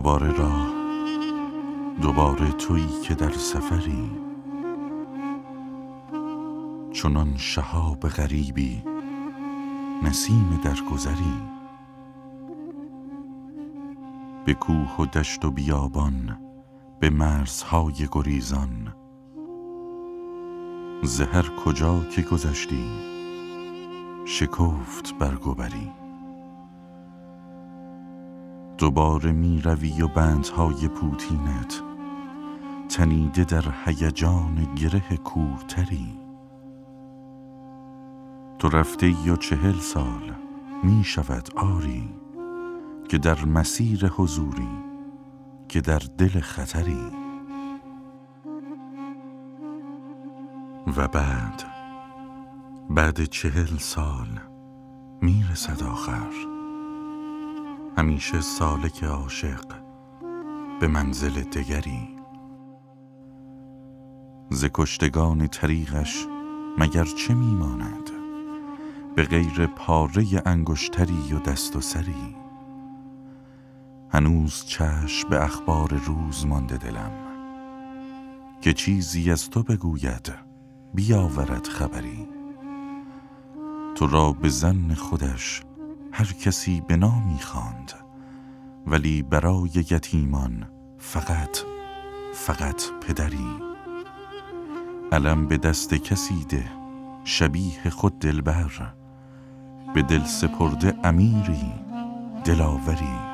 دوباره راه، دوباره تویی که در سفری، چنان شهاب غریبی، نسیم در گذری. به کوه و دشت و بیابان، به مرزهای گریزان، ز هر کجا که گذشتی شکفت برگوبری. دوباره می روی و بندهای پوتینت تنیده در هیجان گره کورتری. تو رفته ای و 40 سال می شود آری، که در مسیر حضوری، که در دل خطری. و بعد 40 سال می رسد آخر، همیشه سالک عاشق به منزل دگری. ز کشتگان طریقش مگر چه می ماند، به غیر پاره انگشتری و دست و سری. هنوز چشم به اخبار روز مانده دلم، که چیزی از تو بگوید بیاورد خبری. تو را به ظن خودش هر کسی به نامی خواند، ولی برای یتیمان فقط پدری. علم به دست کسی ده، شبیه خود دلبر، به دل سپرده امیری، دلاوری.